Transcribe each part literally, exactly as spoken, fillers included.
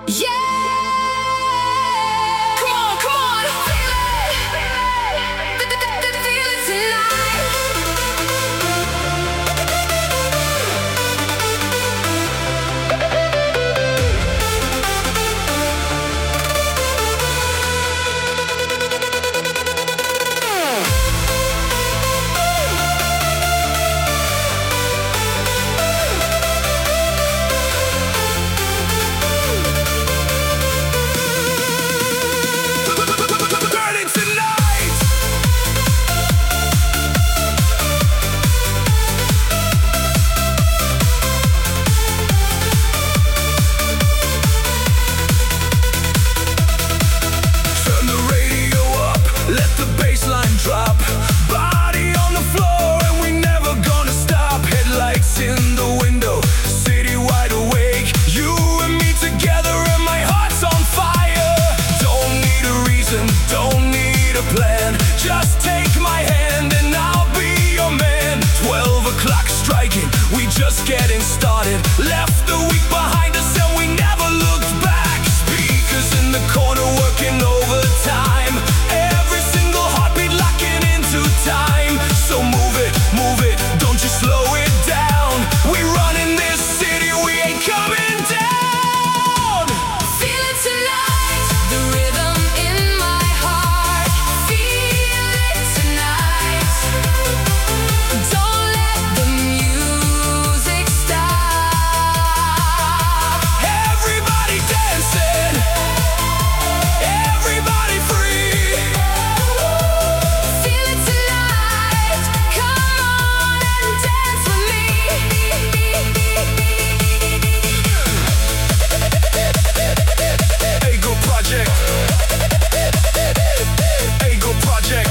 Just getting started. Left the week behind us and we never looked back. Speakers in the corner working overtime. Every single heartbeat locking into time. So move it, move it, don't you slow it down. We run in this city, we ain't coming down. Feel it tonight, the rhythm in my heart. Feel it tonight. Don't let the music Everybody dancing, everybody free. feel it tonight. Come on and dance with me. Ego Project. Ego Project.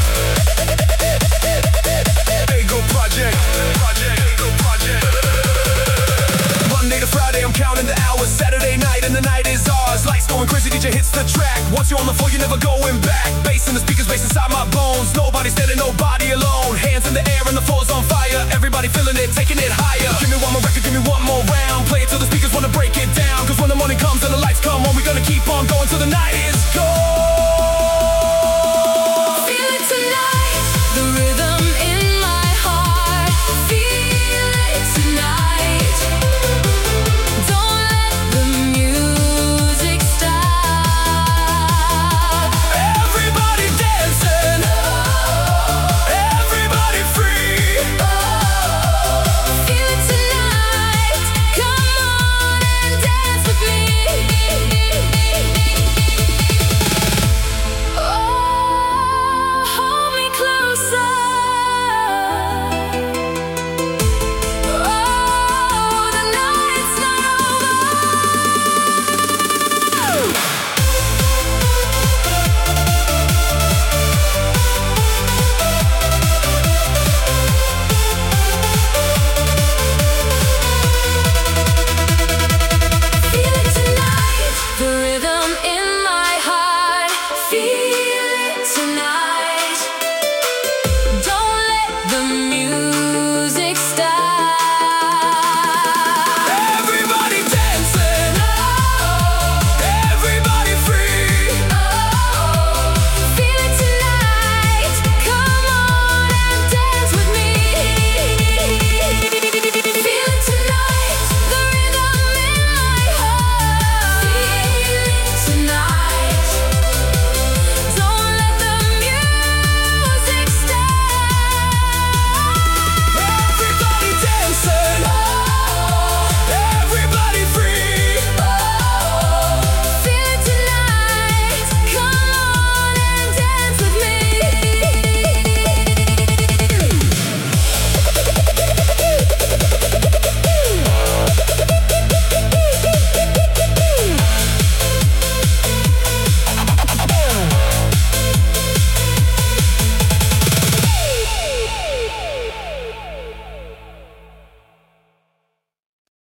Ego Project. Project. Ego Project. Monday to Friday, I'm counting the hours. Saturday night and the night is ours. Lights going crazy, D J hits the track. Once you're on the floor, you're never going back. Bass in the speakers, bass inside my bones. Nobody's dead and nobody